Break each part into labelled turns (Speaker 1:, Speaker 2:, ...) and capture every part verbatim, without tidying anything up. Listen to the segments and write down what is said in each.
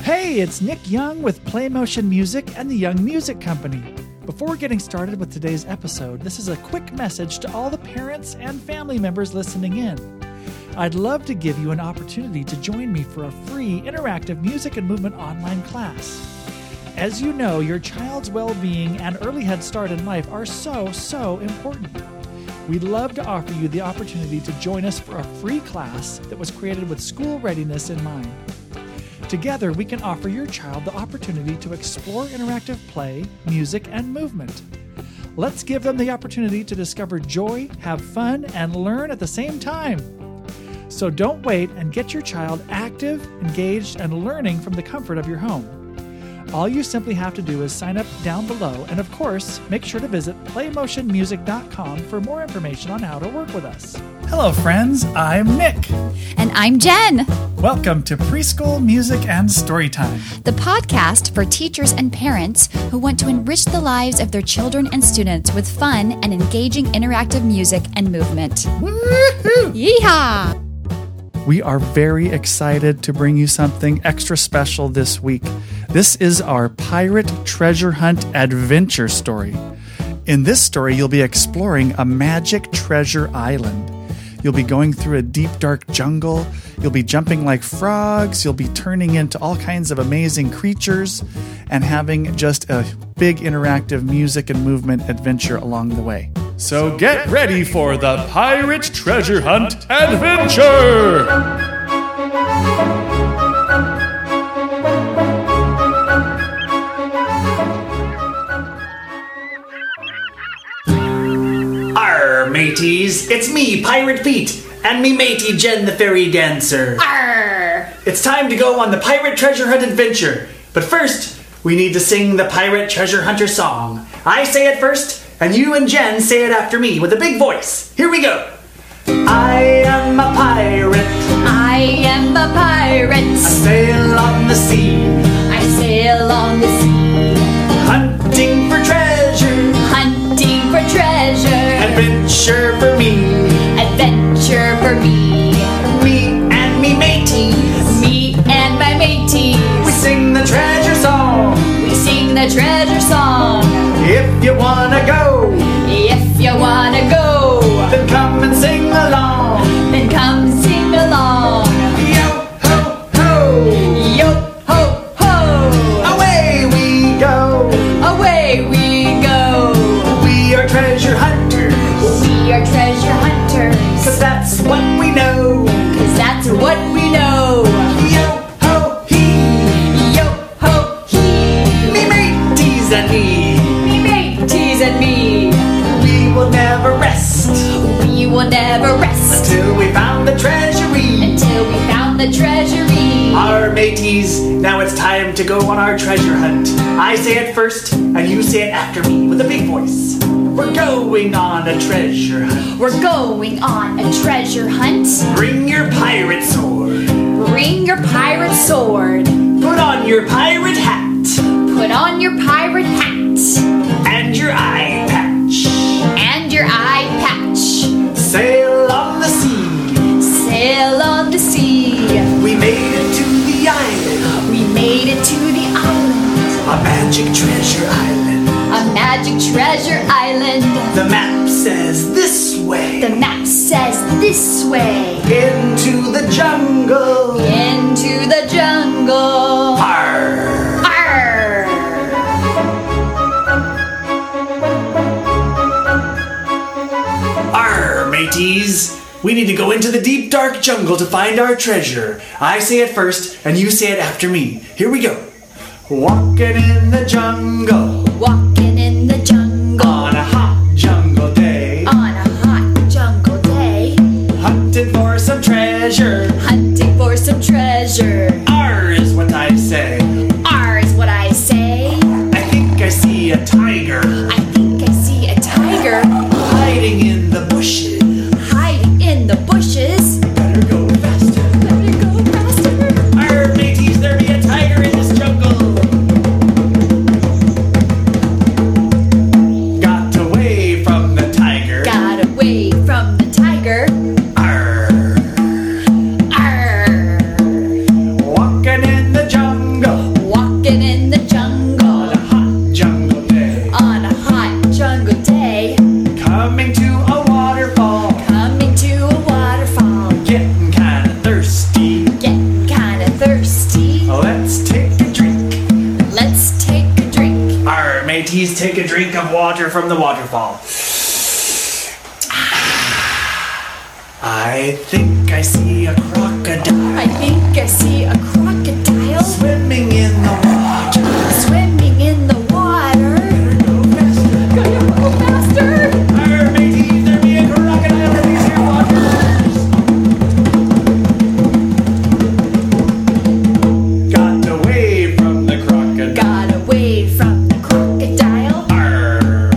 Speaker 1: Hey, it's Nick Young with Play Motion Music and the Young Music Company. Before getting started with today's episode, this is a quick message to all the parents and family members listening in. I'd love to give you an opportunity to join me for a free interactive music and movement online class. As you know, your child's well-being and early head start in life are so, so important. We'd love to offer you the opportunity to join us for a free class that was created with school readiness in mind. Together, we can offer your child the opportunity to explore interactive play, music, and movement. Let's give them the opportunity to discover joy, have fun, and learn at the same time. So don't wait and get your child active, engaged, and learning from the comfort of your home. All you simply have to do is sign up down below, and of course, make sure to visit play motion music dot com for more information on how to work with us. Hello, friends. I'm Nick.
Speaker 2: And I'm Jen.
Speaker 1: Welcome to Preschool Music and Storytime,
Speaker 2: the podcast for teachers and parents who want to enrich the lives of their children and students with fun and engaging interactive music and movement.
Speaker 1: Woo-hoo!
Speaker 2: Yeehaw!
Speaker 1: We are very excited to bring you something extra special this week. This is our Pirate Treasure Hunt adventure story. In this story, you'll be exploring a magic treasure island. You'll be going through a deep, dark jungle. You'll be jumping like frogs. You'll be turning into all kinds of amazing creatures and having just a big interactive music and movement adventure along the way. So get ready for the Pirate Treasure Hunt adventure!
Speaker 3: Arr, mateys, it's me, Pirate Pete, and me matey Jen the Fairy Dancer.
Speaker 2: Arr!
Speaker 3: It's time to go on the Pirate Treasure Hunt adventure. But first, we need to sing the Pirate Treasure Hunter song. I say it first, and you and Jen say it after me with a big voice. Here we go. I am a pirate.
Speaker 2: I am a pirate.
Speaker 3: I sail on the sea.
Speaker 2: I sail on the sea.
Speaker 3: Hunting for treasure.
Speaker 2: Hunting for treasure.
Speaker 3: Adventure for me.
Speaker 2: Adventure for me.
Speaker 3: Me and me mateys.
Speaker 2: Me and my mateys.
Speaker 3: We sing the treasure song.
Speaker 2: We sing the treasure song.
Speaker 3: If you wanna go,
Speaker 2: If you wanna go,
Speaker 3: then come and sing along.
Speaker 2: then come sing along.
Speaker 3: Yo ho ho,
Speaker 2: Yo ho ho!
Speaker 3: away we go.
Speaker 2: Away we go.
Speaker 3: We are treasure hunters,
Speaker 2: We are treasure hunters.
Speaker 3: cause that's what we know.
Speaker 2: Cause that's what we know.
Speaker 3: Yo ho hee,
Speaker 2: Yo ho hee.
Speaker 3: me mateys and me.
Speaker 2: Me mateys and me.
Speaker 3: We will never rest
Speaker 2: We will never rest
Speaker 3: till we found the treasury.
Speaker 2: until we found the treasury.
Speaker 3: Our mateys, now it's time to go on our treasure hunt. I say it first, and you say it after me with a big voice. We're going on a treasure hunt.
Speaker 2: We're going on a treasure hunt.
Speaker 3: Bring your pirate sword.
Speaker 2: Bring your pirate sword.
Speaker 3: Put on your pirate hat.
Speaker 2: Put on your pirate hat.
Speaker 3: And your eye patch.
Speaker 2: And your eye patch.
Speaker 3: Sail on the sea.
Speaker 2: Sail on the sea.
Speaker 3: We made it to the island.
Speaker 2: We made it to the island.
Speaker 3: A magic treasure island.
Speaker 2: A magic treasure island.
Speaker 3: The map says this way.
Speaker 2: The map says this way.
Speaker 3: Into the jungle.
Speaker 2: Into the jungle.
Speaker 3: Arr.
Speaker 2: Arr!
Speaker 3: Arr, mateys. We need to go into the deep dark jungle to find our treasure. I say it first, and you say it after me. Here we go. Walking in the jungle.
Speaker 2: Walking in the jungle.
Speaker 3: On a hot jungle day.
Speaker 2: On a hot jungle day.
Speaker 3: Hunting for some treasure.
Speaker 2: Hunting for some treasure.
Speaker 3: Arr is what I say.
Speaker 2: R is what I say.
Speaker 3: I think I see a tiger.
Speaker 2: I think I see a tiger
Speaker 3: Hiding in the bushes.
Speaker 2: hiding in the bushes.
Speaker 3: Better go faster.
Speaker 2: Better go faster.
Speaker 3: Arr, mateys, there be a tiger in this jungle. Let's take a drink.
Speaker 2: Let's take a drink.
Speaker 3: Arr, mateys, take a drink of water from the waterfall. I think I see a crocodile.
Speaker 2: I think I see a crocodile
Speaker 3: Swimming in the water.
Speaker 2: swimming in the water. Gotta go faster.
Speaker 3: Arr, mateys, there be a crocodile in these here waters. Got away from the crocodile.
Speaker 2: Got away from the crocodile.
Speaker 3: Arr,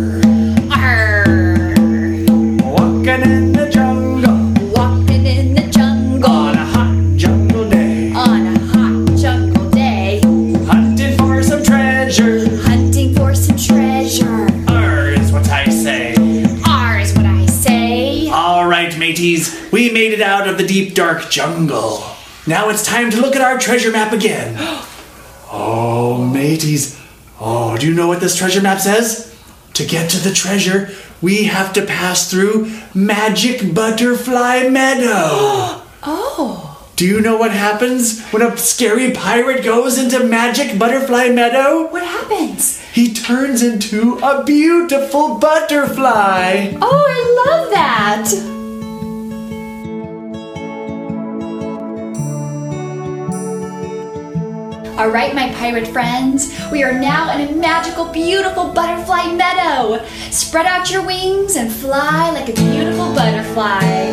Speaker 2: Arr.
Speaker 3: walking in the jungle
Speaker 2: Walking in the jungle
Speaker 3: on a hot jungle day.
Speaker 2: on a hot jungle day.
Speaker 3: Hunting for some treasure.
Speaker 2: Hunting for some treasure.
Speaker 3: Arr is what I say.
Speaker 2: R is what I say.
Speaker 3: All right, mateys, we made it out of the deep, dark jungle. Now it's time to look at our treasure map again. Oh, mateys. Oh, do you know what this treasure map says? To get to the treasure, we have to pass through Magic Butterfly Meadow.
Speaker 2: Oh.
Speaker 3: Do you know what happens when a scary pirate goes into Magic Butterfly Meadow?
Speaker 2: What happens?
Speaker 3: He turns into a beautiful butterfly.
Speaker 2: Oh, I love that. All right, my pirate friends, we are now in a magical, beautiful butterfly meadow. Spread out your wings and fly like a beautiful butterfly.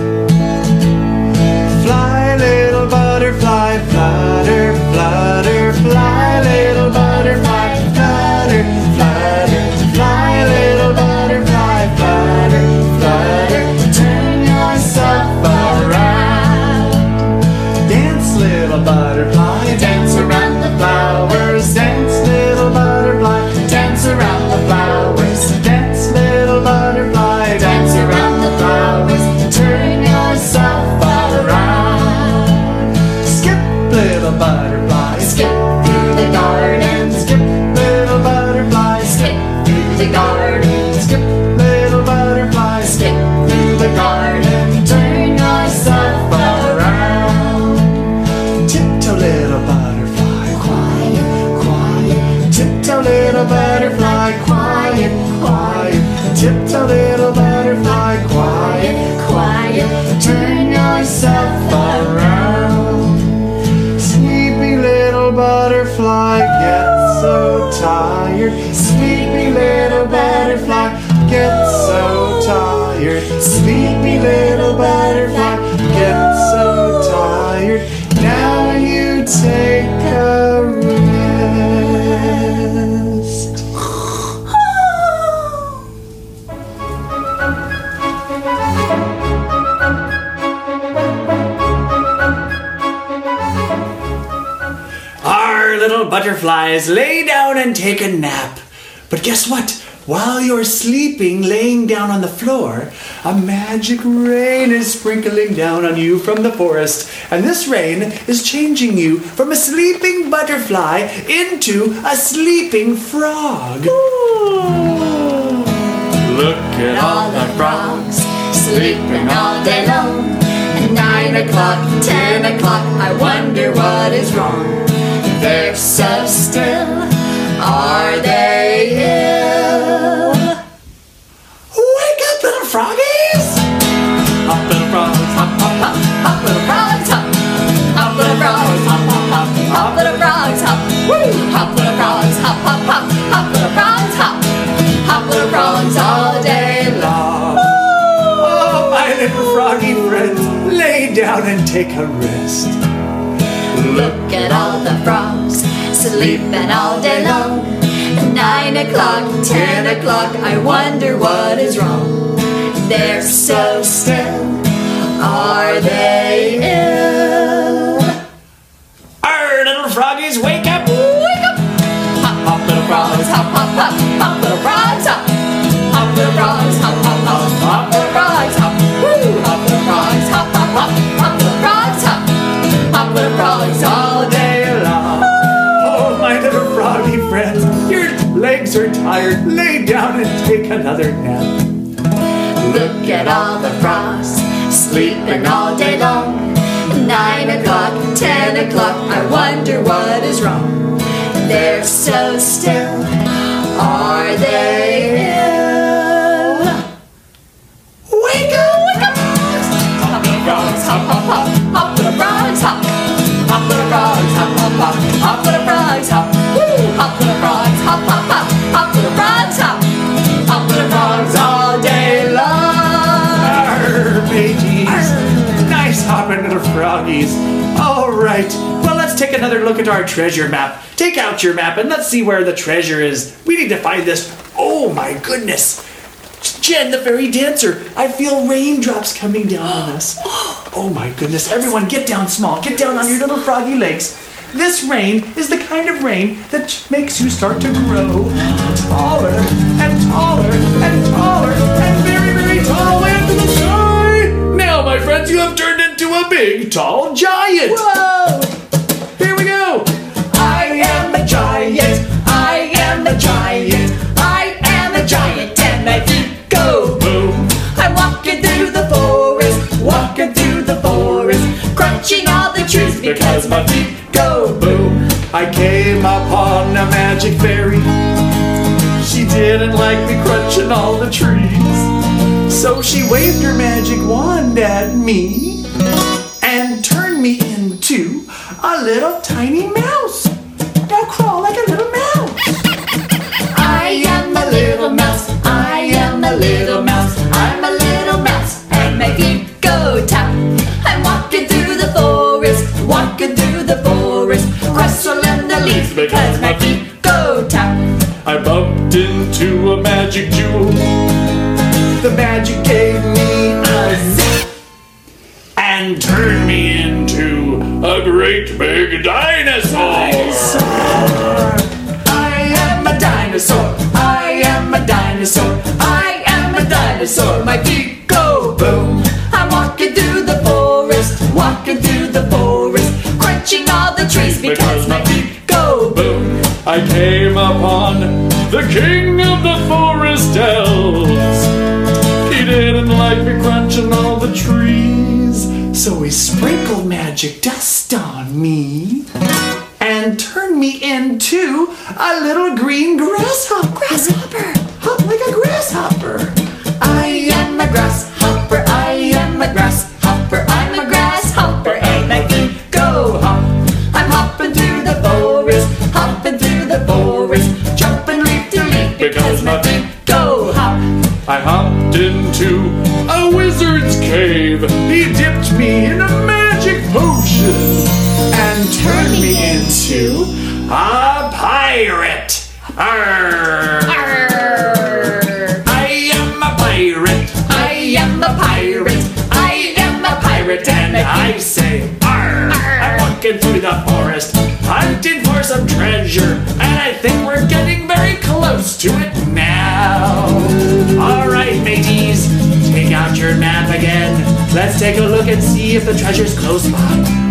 Speaker 3: Fly, little butterfly, flutter, flutter, fly, little butterfly, flutter, flutter, fly, little butterfly, flutter, flutter, turn yourself around. Dance, little butterfly, dance around the flowers, dance, little butterfly, dance around the flowers, dance, little butterfly, dance around the flowers, turn yourself around. Skip, little butterfly, skip through the garden, skip, little butterfly, skip through the garden, skip, little butterfly, skip through the garden, turn yourself around. Tiptoe, little butterfly, quiet, quiet, tiptoe, little butterfly, quiet, quiet, tiptoe, little butterfly, quiet, quiet, turn yourself around. Sleepy little butterfly gets so tired. Sleepy little butterfly gets so tired. Sleepy little butterfly gets so tired. Now you take a rest. Our little butterflies lay down and take a nap. But guess what? While you're sleeping, laying down on the floor, a magic rain is sprinkling down on you from the forest. And this rain is changing you from a sleeping butterfly into a sleeping frog. Look at all the frogs sleeping all day long. At nine o'clock, ten o'clock, I wonder what is wrong. They're so still. Are they ill? Wake up, little froggies! Hop, little frogs, hop, hop, hop, hop, little frogs, hop. Hop, little frogs, hop, hop, hop, hop, little frogs, hop. Woo! Hop, little frogs, hop, hop, hop, hop, little frogs, hop. Hop, little frogs all day long. Oh, my little froggy friends, lay down and take a rest. Look at all the frogs sleeping all day long. At nine o'clock, ten o'clock, I wonder what is wrong. They're so still. Are they ill? Arr, little froggies, wake up! Wake up! Hop, hop, little frogs, hop, hop, hop, hop, little frogs, hop. Hop, little frogs, hop, hop, hop, hop, little frogs, hop. Woo! Hop, little frogs, hop, hop, hop, hop, little frogs, hop. Hop, little frogs all day long. Oh, my little froggy friends, your legs are tired. Lay down and take another nap. Look at all the frogs sleeping all day long. At
Speaker 2: Nine o'clock, ten o'clock, I wonder what is wrong. They're so still. Are they ill? Wake up, wake up! Hop the frogs, hop, hop, hop. Hop the frogs, hop. Hop the frogs, hop, hop, hop. Hop the frogs, hop. Woo! Hop the frogs, hop, hop, hop. Hop the frogs, hop. Hop the frogs all day long.
Speaker 3: Arr, mateys. Nice hopping to the froggies. All right. Well, let's take another look at our treasure map. Take out your map and let's see where the treasure is. We need to find this. Oh my goodness. Jen, the fairy dancer. I feel raindrops coming down on us. Oh my goodness. Everyone get down small. Get down on your little froggy legs. This rain is the kind of rain that makes you start to grow taller and taller and taller and very, very tall way up to the sky. Now, my friends, you have turned into a big, tall giant.
Speaker 2: Whoa!
Speaker 3: Here we go. I am a giant. I am a giant.
Speaker 2: I am a giant and my feet go boom. I'm walking through the forest, walking through the forest, crunching all the trees because my feet go boom.
Speaker 3: I came upon a magic fairy. She didn't like me crunching all the trees. So she waved her magic wand at me and turned me into a little tiny mouse. Now crawl like a little mouse.
Speaker 2: I am a little mouse, I am a little mouse, I'm a little mouse, and my feet go tap. I'm walking through the forest, walking through the forest, rustling the leaves because my feet go tap.
Speaker 3: I bumped into a magic jewel. The magic gave me a zip and turned me into a great big dinosaur. I am a dinosaur. I am a dinosaur. I am a dinosaur. My feet go boom.
Speaker 2: I'm walking through the forest, walking through the forest, crunching all the trees because my feet go boom.
Speaker 3: I came upon the king of the forest elves. He didn't like me crunching all the trees, so he sprinkled magic dust on me and turned me into a little green grasshopper.
Speaker 2: Grasshopper!
Speaker 3: Hop like a grasshopper.
Speaker 2: I am a grasshopper, I am a grasshopper, I'm a grasshopper, and my feet go hop. I'm hopping through the forest, hopping through the forest, jumping leaf to leaf because my feet go hop.
Speaker 3: I hopped into a wizard's cave. He dipped me in a magic potion and turned me into a pirate. Arr.
Speaker 2: Arr.
Speaker 3: I am a pirate.
Speaker 2: I am a pirate, I am a pirate, and
Speaker 3: I say arr. I'm walking through the forest, hunting for some treasure, and I think we're getting very close to it now. All right, mateys, take out your map again. Let's take a look and see if the treasure's close by.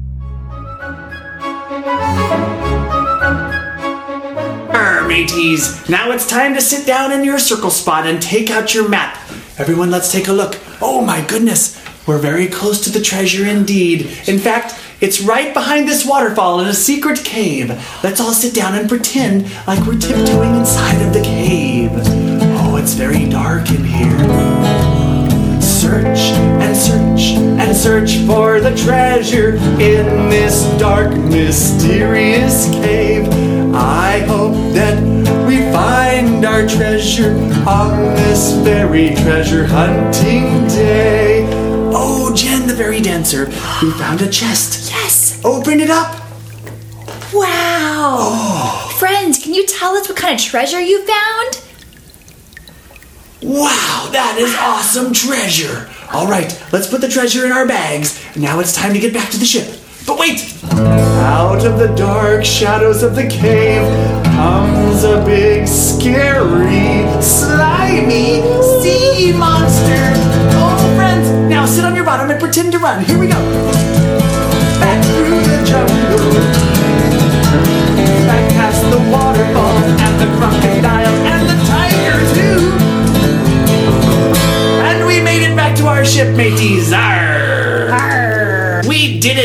Speaker 3: Arr, mateys, now it's time to sit down in your circle spot and take out your map. Everyone, let's take a look. Oh my goodness, we're very close to the treasure indeed. In fact, it's right behind this waterfall in a secret cave. Let's all sit down and pretend like we're tiptoeing inside of the cave. Oh, it's very dark in here. Search and search and search for the treasure in this dark, mysterious cave. I hope that we find our treasure on this very treasure hunting day. Oh, Jen, the fairy dancer, we found a chest.
Speaker 2: Yes!
Speaker 3: Open it up.
Speaker 2: Wow! Oh. Friends, can you tell us what kind of treasure you found?
Speaker 3: Wow, that is awesome treasure. All right, let's put the treasure in our bags. Now it's time to get back to the ship. But wait! Out of the dark shadows of the cave comes a big, scary, slimy sea monster. Oh, friends, now sit on your bottom and pretend to run. Here we go. Back through the jungle, back past the waterfall and the crocodile and the tiger too. And we made it back to our ship, mateys. Arr!
Speaker 2: Arr.
Speaker 3: We did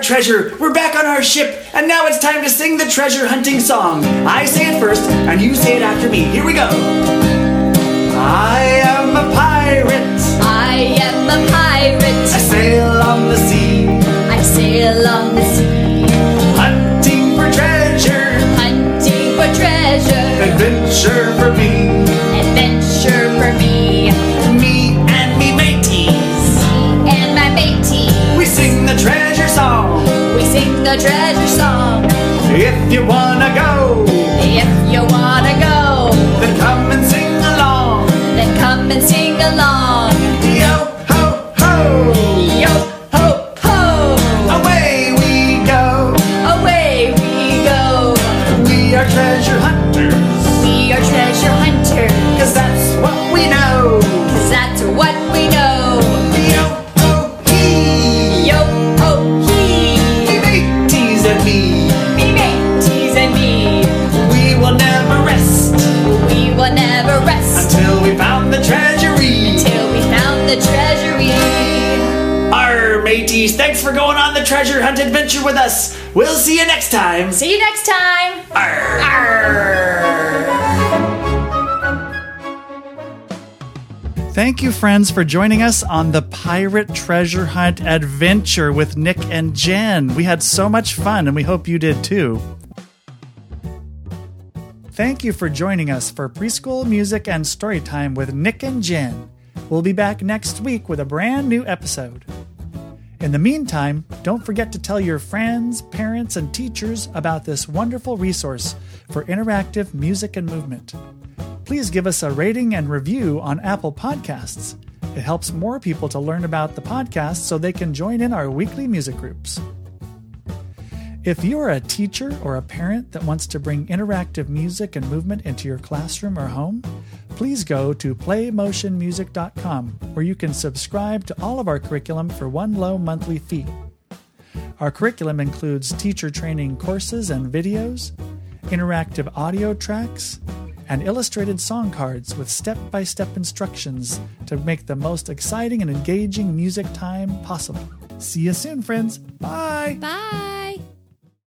Speaker 3: our treasure. We're back on our ship, and now it's time to sing the treasure hunting song. I say it first, and you say it after me. Here we go. I am a pirate.
Speaker 2: I am a pirate.
Speaker 3: I sail on the sea.
Speaker 2: I sail on the sea.
Speaker 3: Hunting for treasure.
Speaker 2: Hunting for treasure.
Speaker 3: Adventure for me.
Speaker 2: Adventure for me.
Speaker 3: Me and me mateys.
Speaker 2: Me and my mateys.
Speaker 3: We sing the treasure song.
Speaker 2: We sing the treasure song.
Speaker 3: If you wanna go,
Speaker 2: If you wanna go,
Speaker 3: then come and sing along.
Speaker 2: then come and sing along.
Speaker 3: Yo ho ho,
Speaker 2: Yo ho ho,
Speaker 3: away we go.
Speaker 2: away we go.
Speaker 3: We are treasure hunters,
Speaker 2: We are treasure hunters,
Speaker 3: 'cause that's what we know.
Speaker 2: 'cause that's what we know.
Speaker 3: Yo ho hee,
Speaker 2: Yo ho hee,
Speaker 3: me mateys and me.
Speaker 2: me mateys and me.
Speaker 3: We will never rest
Speaker 2: We will never rest
Speaker 3: until we found the treasury.
Speaker 2: till we found the treasury.
Speaker 3: Arr, mateys, thanks for going on the treasure hunt adventure with us. We'll see you next time.
Speaker 2: See you next time.
Speaker 3: Arr.
Speaker 2: Arr.
Speaker 1: Thank you, friends, for joining us on the Pirate Treasure Hunt adventure with Nick and Jen. We had so much fun, and we hope you did too. Thank you for joining us for preschool music and story time with Nick and Jen. We'll be back next week with a brand new episode. In the meantime, don't forget to tell your friends, parents, and teachers about this wonderful resource for interactive music and movement. Please give us a rating and review on Apple Podcasts. It helps more people to learn about the podcast so they can join in our weekly music groups. If you're a teacher or a parent that wants to bring interactive music and movement into your classroom or home, please go to play motion music dot com, where you can subscribe to all of our curriculum for one low monthly fee. Our curriculum includes teacher training courses and videos, interactive audio tracks, and illustrated song cards with step-by-step instructions to make the most exciting and engaging music time possible. See you soon, friends. Bye!
Speaker 2: Bye.